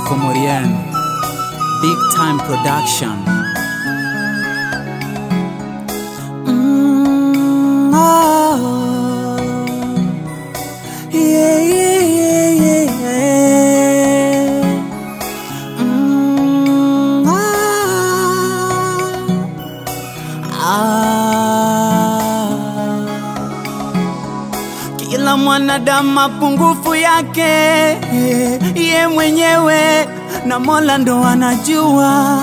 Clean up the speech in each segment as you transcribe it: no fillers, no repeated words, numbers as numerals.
Komorian, Big Time Production. Kila mwanadamu mapungufu yake, ye mwenyewe na Mola ndo anajua.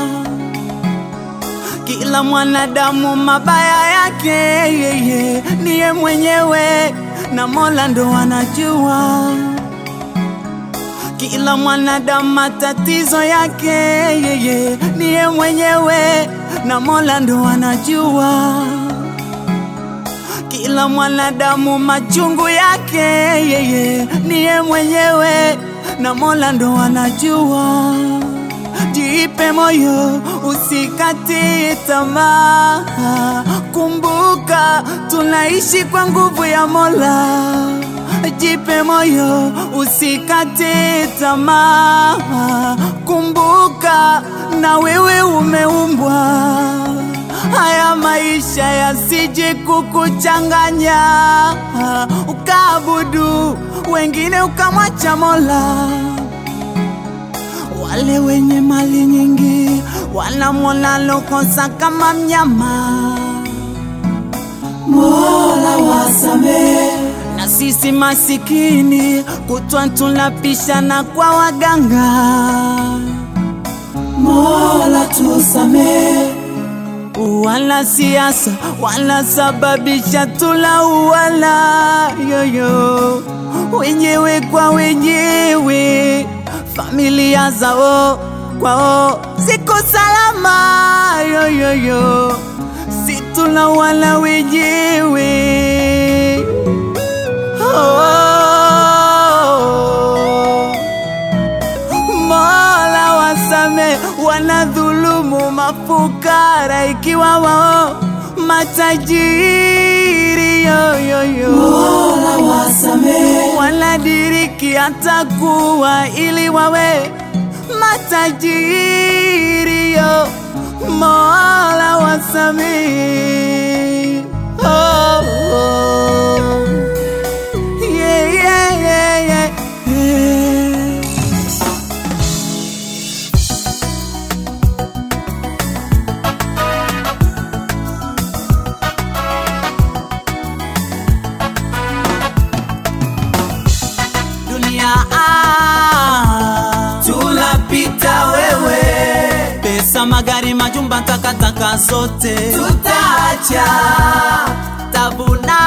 Kila mwanadamu mabaya yake, ni ye mwenyewe na Mola ndo anajua. Kila mwanadamu matatizo yake, ni ye mwenyewe na Mola ndo anajua. Kila mwanadamu machungu yake, ni ye mwenyewe na Mola ndo anajua. Jipe moyo, usikate tamaa. Kumbuka tunaishi kwa nguvu ya Mola. Jipe moyo, usikate tamaa. Kumbuka na wewe umeumbwa. Haya maisha yasije kukuchanganya, ukaabudu wengine ukamwacha Mola. Wale wenye mali nyingi wanamwona lokosa kama mnyama. Mola wasamehe. Na sisi masikini kutwa tunapishana kwa waganga. Mola tusamehe. Wala siasa wala sababisha tulauana, yoyo wenyewe kwa wenyewe. Familia zao kwao ziko salama, yoyo si tulauana wenyewe. Mola wasame wanadhulumu mafukara ikiwa wao matajiri, yoyo Mola wasame wanadiriki hata kuwa ili wawe matajiri, yo Mola wasame. Tunapita wewe, pesa, magari, majumba, takataka zote tutaacha. Tabuna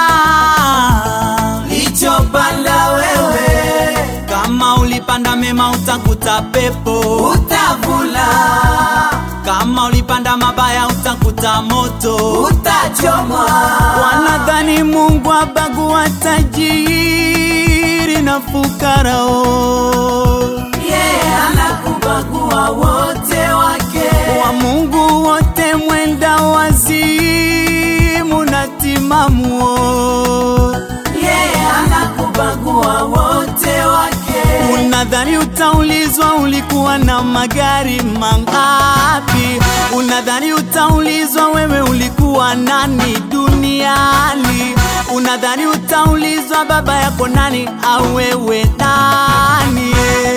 lichopanda wewe, kama ulipanda mema utakuta pepo, utavuna. Kama ulipanda mabaya utakuta moto, utachomwa. Wanadhani Mungu abagua tajiri na fukara, anakubagua wote wake. Wa Mungu wote mwenda wazimu na timamu, anakubagua wote wake. Unadhani utaulizwa ulikuwa na magari mangapi? Unadhani utaulizwa wewe ulikuwa nani duniani? Unadhani utaulizwa baba yako nani au wewe nani?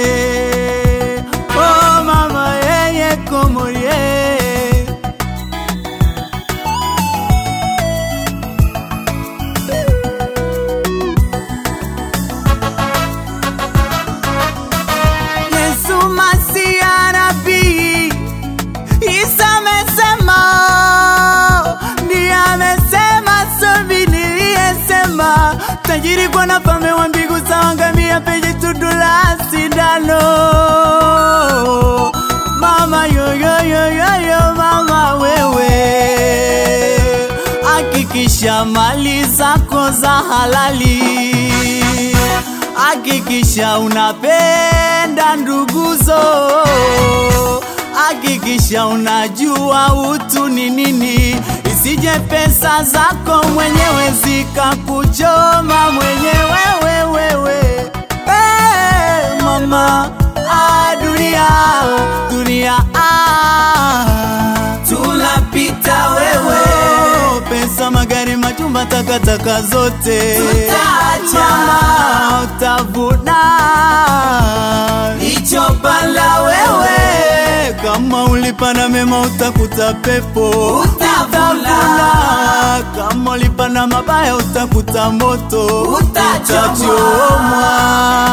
Oh mama yeye Komorie. Yesu Masia Nabii Isa amesema, ndiye amesema, sobi niliyesema. Tajiri kwa nafame wa mbingu sawa ngamia peje tundu la sindano. Mama yo mama wewe, hakikisha mali zako za halali. Hakikisha unapenda nduguzo. Hakikisha unajua utu ni nini. Isije pesa zako mwenyewe zikakuchoma mwenyewe wewe. Mama, dunia dunia tunapita wewe. Pesa, magari, majumba, takataka zote tutaacha. Mama, utavuna lichopanda wewe. Kama ulipanda mema utakuta pepo, utavuna. Kama ulipanda mabaya utakuta moto, utachomwa.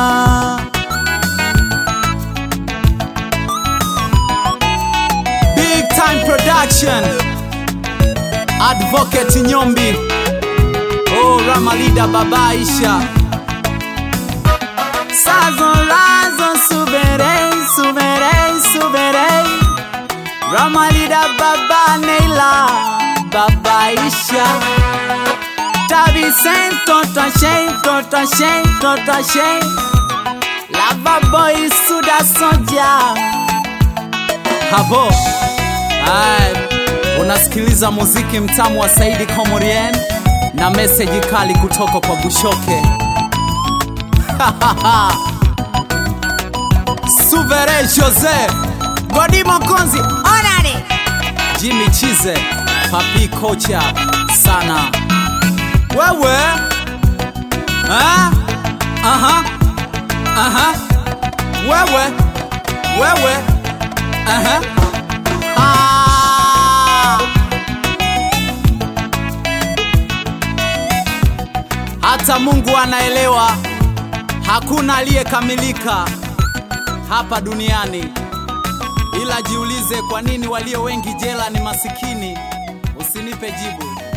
Big Time Production, Advocate Nyombi, oh Ramalida Baba Aisha, Sazo Razo Suberei, Suberei, Suberei, Ramalida Baba Neila, Baba Aisha, Tabi Saint, Tota Shane, Tota Shane, Tota Shane, Lava Boy Suda Soja. Habo, unasikiliza muziki mtamu wa Saidi Komorien na message kali kutoka kwa Bushoke. Suvere Jose, Godimo Konzi, Onani, Jimmy Chize, Papi Kocha sana. Wewe wewe hata Mungu anaelewa hakuna aliyekamilika hapa duniani, ila jiulize kwa nini walio wengi jela ni masikini. Usinipe jibu.